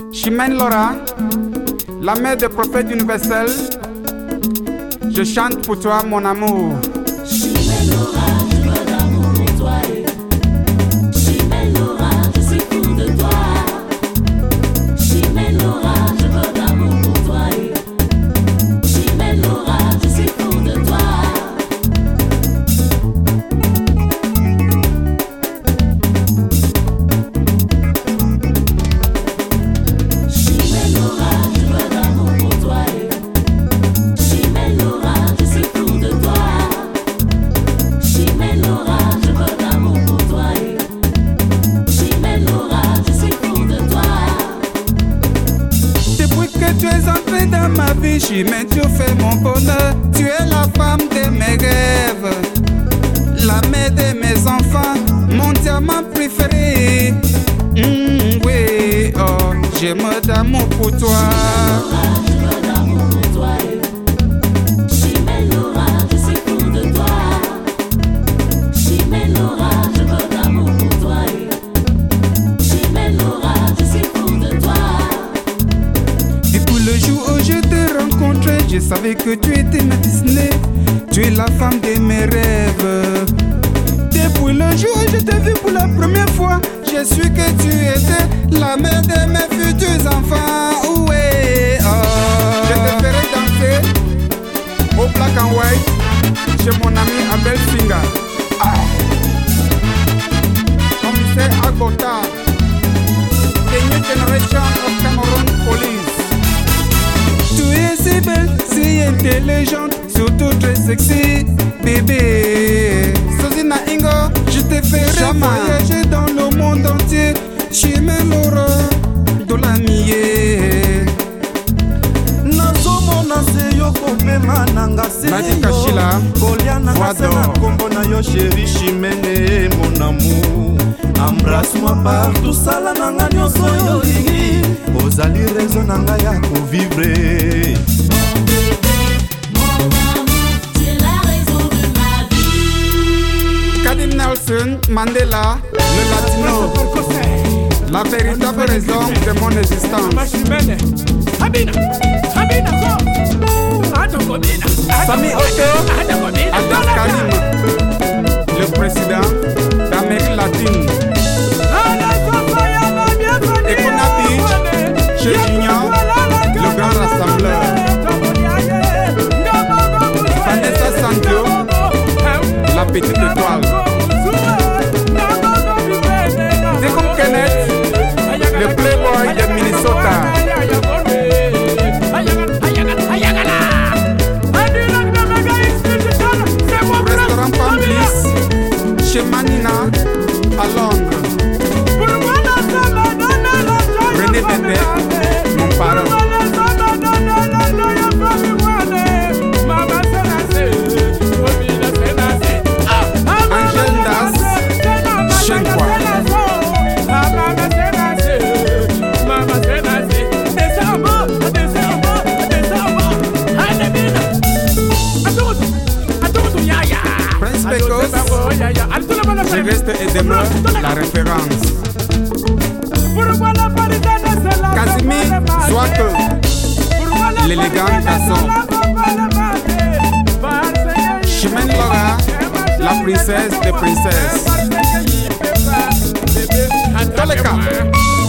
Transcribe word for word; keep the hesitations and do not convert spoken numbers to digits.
Chimène Laura, la mère des prophètes universels, je chante pour toi mon amour. Chimène Laura, je veux d'amour pour toi. Chimène Laura, je suis fou de toi. Chimène Laura, je veux d'amour pour toi. Chimène Laura, je suis fou de toi. Chimène Laura, je veux d'amour pour toi. Chimène Laura, je suis fou de toi. Chimène Laura, je veux d'amour pour toi. Chimène Laura, je suis fou de toi. Depuis que tu es entrée dans ma vie, Chimène, tu fais mon bonheur. Tu es la femme de mes rêves, la mère de mes enfants, mon diamant préféré. Mmh, oui, oh, j'ai mort d'amour pour toi. Je veux d'amour pour toi. Chimène Laura, je suis fou de toi. Chimène Laura, je veux d'amour pour toi. Chimène Laura, je suis fou de toi. Depuis le jour où je t'ai rencontré, je savais que tu étais ma Disney. Tu es la femme de mes rêves. Depuis le jour où je t'ai vu pour la première fois, j'ai su que tu étais la mère de mes futurs enfants. Ouais, oh. Je te ferai danser au black and white chez mon ami Abel Singa. Ah. Commissaire Agota, the new generation of Cameroon police. Tu es si belle, si intelligente, surtout très sexy, bébé. Sosina Ingo, je te ferai voyager dans le monde entier. Chimène Laura, Dolamiye. nazomona se yo kopema nanga se Kashila, kolia nanga se na kombo na yo chéri Chimène mon amour. Embrasse-moi partout, sala nanga nyonso yo olingi, ozali raison nanga ya kovivre. Kadim Nelson Mandela, le latino, la véritable raison de mon existence. Sami Oto, Adas Karim, le président d'Amérique latine. Ekona Beach, chez Junior, le grand rassembleur. Vanessa Sandio, la petite étoile. Deacon Kenneth, le playboy de Minnesota. Restaurant Pamblis, chez Manina, à Londres. René Tete, mon parent. Angel Das, Chenkwa. Prince Bekos, je reste et demeure la référence. Casimir Zouake, l'élégant garçon. Chimène Laura, la princesse des princesses. Dans le cas.